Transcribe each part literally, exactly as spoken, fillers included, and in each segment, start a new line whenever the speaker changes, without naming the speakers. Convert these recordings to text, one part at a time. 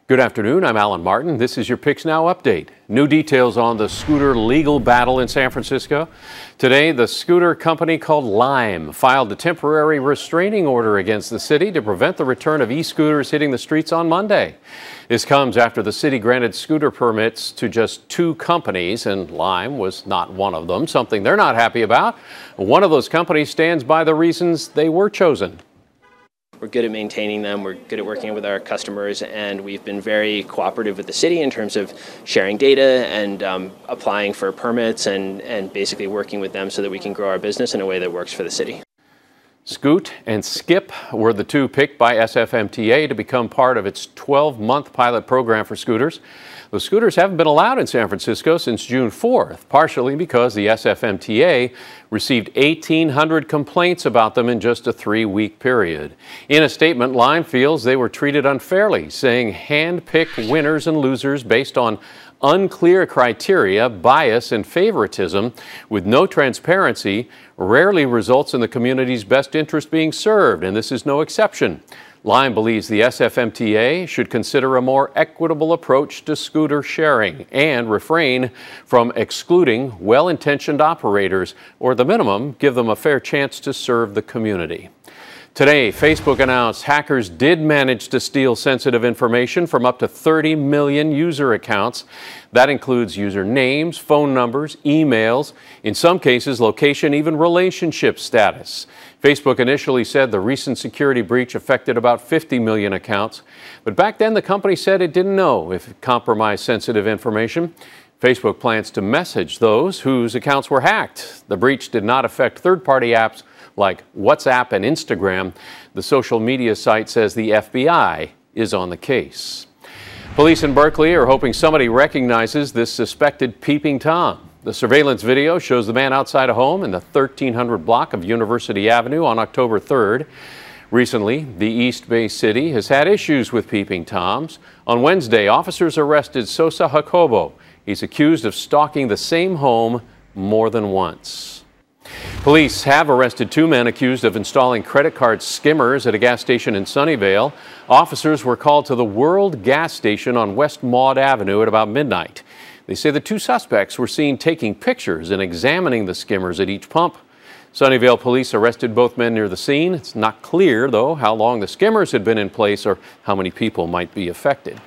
Good afternoon, I'm Alan Martin. This is your Picks Now update. New details on the scooter legal battle in San Francisco. Today, the scooter company called Lime filed a temporary restraining order against the city to prevent the return of e-scooters hitting the streets on Monday. This comes after the city granted scooter permits to just two companies, and Lime was not one of them, something they're not happy about. One of those companies stands by the reasons they were chosen.
We're good at maintaining them, we're good at working with our customers, and we've been very cooperative with the city in terms of sharing data and um, applying for permits and, and basically working with them so that we can grow our business in a way that works for the city.
Scoot and Skip were the two picked by S F M T A to become part of its twelve month pilot program for scooters. The scooters haven't been allowed in San Francisco since June fourth, partially because the S F M T A received eighteen hundred complaints about them in just a three-week period. In a statement, Lime feels they were treated unfairly, saying hand-picked winners and losers based on unclear criteria, bias, and favoritism with no transparency rarely results in the community's best interest being served, and this is no exception. Lime believes the S F M T A should consider a more equitable approach to scooter sharing and refrain from excluding well-intentioned operators, or at the minimum, give them a fair chance to serve the community. Today, Facebook announced hackers did manage to steal sensitive information from up to thirty million user accounts. That includes user names, phone numbers, emails, in some cases, location, even relationship status. Facebook initially said the recent security breach affected about fifty million accounts, but back then the company said it didn't know if it compromised sensitive information. Facebook plans to message those whose accounts were hacked. The breach did not affect third-party apps like WhatsApp and Instagram. The social media site says the F B I is on the case. Police in Berkeley are hoping somebody recognizes this suspected peeping Tom. The surveillance video shows the man outside a home in the thirteen hundred block of University Avenue on October third. Recently, the East Bay City has had issues with peeping Toms. On Wednesday, officers arrested Sosa Jacobo. He's accused of stalking the same home more than once. Police have arrested two men accused of installing credit card skimmers at a gas station in Sunnyvale. Officers were called to the World gas station on West Maud Avenue at about midnight. They say the two suspects were seen taking pictures and examining the skimmers at each pump. Sunnyvale police arrested both men near the scene. It's not clear, though, how long the skimmers had been in place or how many people might be affected.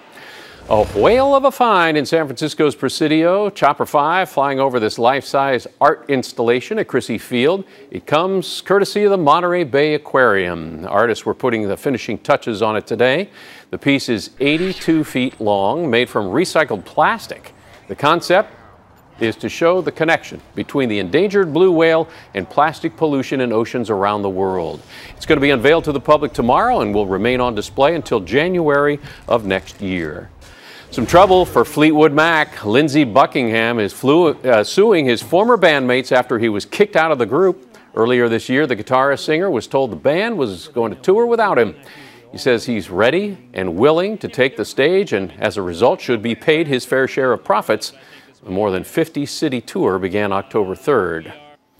A whale of a find in San Francisco's Presidio. Chopper five flying over this life-size art installation at Crissy Field. It comes courtesy of the Monterey Bay Aquarium. Artists were putting the finishing touches on it today. The piece is eighty-two feet long, made from recycled plastic. The concept is to show the connection between the endangered blue whale and plastic pollution in oceans around the world. It's going to be unveiled to the public tomorrow and will remain on display until January of next year. Some trouble for Fleetwood Mac. Lindsey Buckingham is flew, uh, suing his former bandmates after he was kicked out of the group. Earlier this year, the guitarist-singer was told the band was going to tour without him. He says he's ready and willing to take the stage and, as a result, should be paid his fair share of profits. The more than fifty city tour began October third.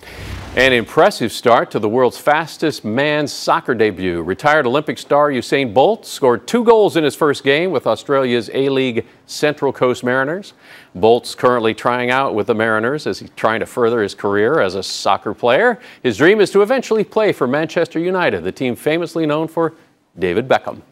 An impressive start to the world's fastest man's soccer debut. Retired Olympic star Usain Bolt scored two goals in his first game with Australia's A-League Central Coast Mariners. Bolt's currently trying out with the Mariners as he's trying to further his career as a soccer player. His dream is to eventually play for Manchester United, the team famously known for David Beckham.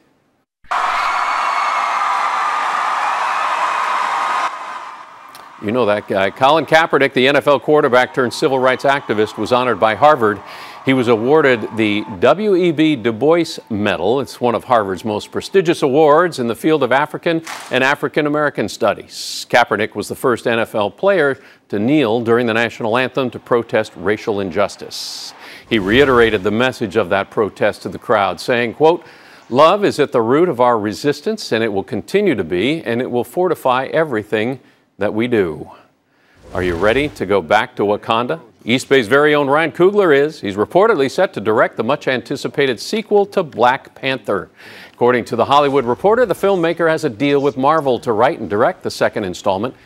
You know that guy. Colin Kaepernick, the N F L quarterback turned civil rights activist, was honored by Harvard. He was awarded the W E B Du Bois Medal. It's one of Harvard's most prestigious awards in the field of African and African American studies. Kaepernick was the first N F L player to kneel during the national anthem to protest racial injustice. He reiterated the message of that protest to the crowd, saying, quote, "Love is at the root of our resistance, and it will continue to be, and it will fortify everything that we do." Are you ready to go back to Wakanda? East Bay's very own Ryan Coogler is. He's reportedly set to direct the much-anticipated sequel to Black Panther. According to The Hollywood Reporter, the filmmaker has a deal with Marvel to write and direct the second installment.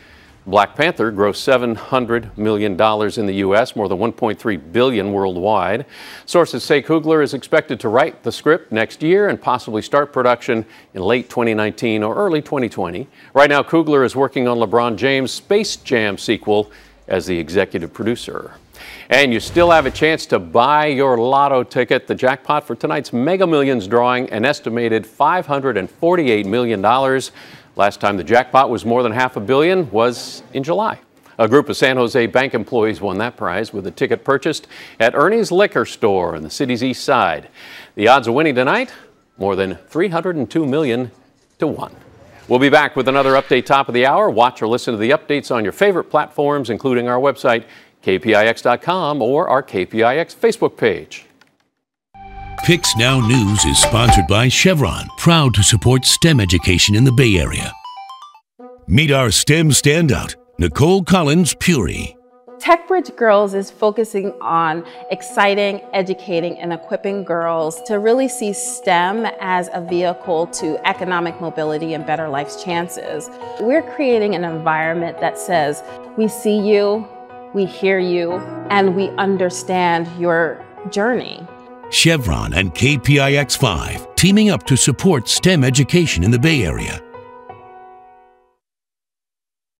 Black Panther grossed seven hundred million dollars in the U S, more than one point three billion dollars worldwide. Sources say Coogler is expected to write the script next year and possibly start production in late twenty nineteen or early twenty twenty. Right now, Coogler is working on LeBron James' Space Jam sequel as the executive producer. And you still have a chance to buy your lotto ticket. The jackpot for tonight's Mega Millions drawing an estimated five hundred forty-eight million dollars. Last time the jackpot was more than half a billion was in July. A group of San Jose Bank employees won that prize with a ticket purchased at Ernie's Liquor Store in the city's east side. The odds of winning tonight, more than three hundred two million to one. We'll be back with another update top of the hour. Watch or listen to the updates on your favorite platforms, including our website, K P I X dot com, or our K P I X Facebook page.
Pix Now News is sponsored by Chevron, proud to support STEM education in the Bay Area. Meet our STEM standout, Nicole Collins Puri.
TechBridge Girls is focusing on exciting, educating, and equipping girls to really see STEM as a vehicle to economic mobility and better life's chances. We're creating an environment that says, we see you, we hear you, and we understand your journey.
Chevron and K P I X five teaming up to support STEM education in the Bay Area.